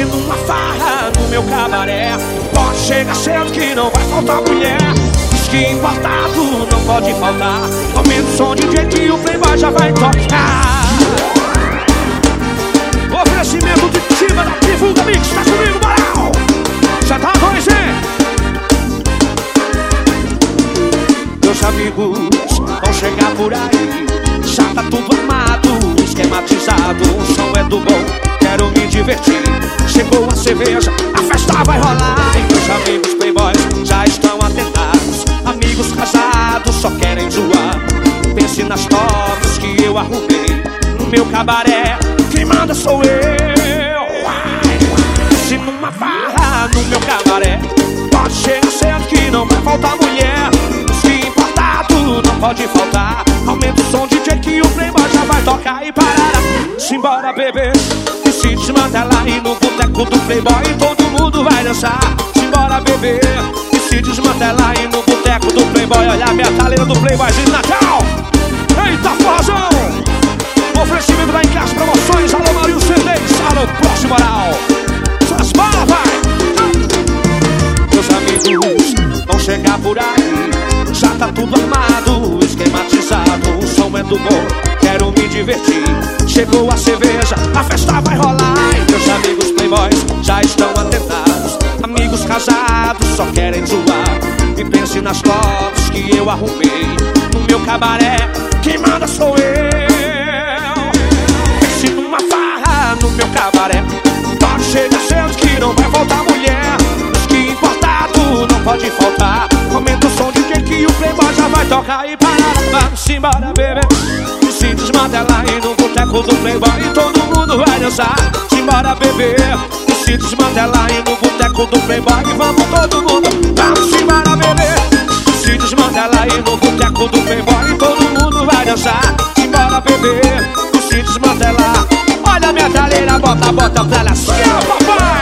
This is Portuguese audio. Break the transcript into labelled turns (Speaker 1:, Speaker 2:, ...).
Speaker 1: Pense numa farra no meu cabaré. Pode chegar cedo que não vai faltar mulher. Whisky importado não pode faltar. Aumenta o som, DJ, que o Playboy já vai tocar. Oferecimento de cima da Divulga Mix. Tá comigo, moral? Já tá dois, hein? Meus amigos vão chegar por aí. Já tá tudo armado, esquematizado. O som é do bom, quero me divertir. Chegou a cerveja, a festa vai rolar. E meus amigos playboys já estão atentados. Amigos casados só querem zoar. Pense nas fotos que eu arrumei no meu cabaré. Quem manda sou eu. Se numa farra no meu cabaré, pode chegar cedo que não vai faltar mulher. Se importado não pode faltar. Aumenta o som, DJ, que o Playboy já vai tocar e parar. Simbora, bebê, e se desmantelar. E no boteco do Playboy todo mundo vai dançar. Simbora, bebê, e se desmantelar. E no boteco do Playboy, olha a metaleira do Playboy de Natal. Eita, forrozão! Oferecimento da Encaixe Promoções. Alô, Marinho C10. Alô, próximo moral. Suas balas, vai! Meus amigos vão chegar por aí. Já tá tudo armado, esquematizado. O som é do bom, quero me divertir. Chegou a cerveja, a festa vai rolar. E meus amigos playboys já estão atentados. Amigos casados só querem zoar. E pense nas fotos que eu arrumei no meu cabaré. Quem manda sou eu. Pense numa farra no meu cabaré. Pode chegar cedo que não vai faltar mulher. Whisky importado não pode faltar. Aumenta o som, DJ, que o Playboy já vai tocar e parar. Vamos embora, bebê, e se desmantelar. E no boteco do Playboy todo mundo vai dançar. Simbora, bebê, e se desmantelar. E no boteco do Playboy vamos todo mundo. Vamos embora, bebê, e se desmantelar. E no boteco do Playboy todo mundo vai dançar. Simbora, bebê, e se desmantelar. Olha a minha talheira, bota pra lá, papai.